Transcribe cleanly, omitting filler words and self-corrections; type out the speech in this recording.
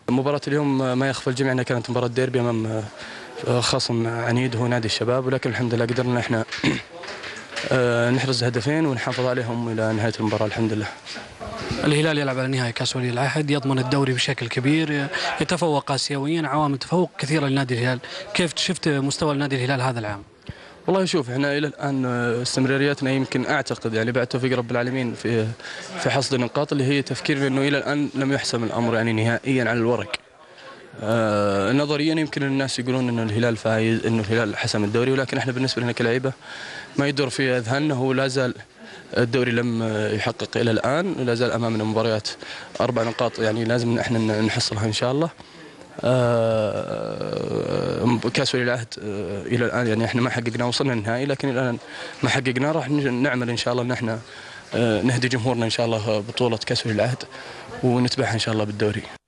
مباراة اليوم ما يخفى الجميع انها كانت مباراة ديربي امام خصم عنيد هو نادي الشباب، ولكن الحمد لله قدرنا احنا نحرز هدفين ونحافظ عليهم الى نهاية المباراة الحمد لله. الهلال يلعب على نهائي كأس ولي العهد، يضمن الدوري بشكل كبير، يتفوق آسيويا، عوامل تفوق كثيرة لنادي الهلال. كيف شفت مستوى نادي الهلال هذا العام؟ والله شوف احنا الى الان استمرارياتنا يمكن اعتقد يعني بعد توفيق رب العالمين في حصد النقاط، اللي هي تفكيرنا انه الى الان لم يحسم الامر يعني نهائيا على الورق. نظريا يمكن الناس يقولون انه الهلال فايز، انه الهلال حسم الدوري، ولكن احنا بالنسبه لنا كلاعيبه ما يدور في اذهاننا هو لا زال الدوري لم يحقق الى الان، لا زال امامنا مباريات 4 نقاط يعني لازم احنا نحصلها ان شاء الله. كاس ولي العهد الى الان يعني احنا ما حققنا، وصلنا للنهائي لكن الان ما حققنا. راح نعمل ان شاء الله ان احنا نهدي جمهورنا ان شاء الله بطوله كاس ولي العهد ونتبعها ان شاء الله بالدوري.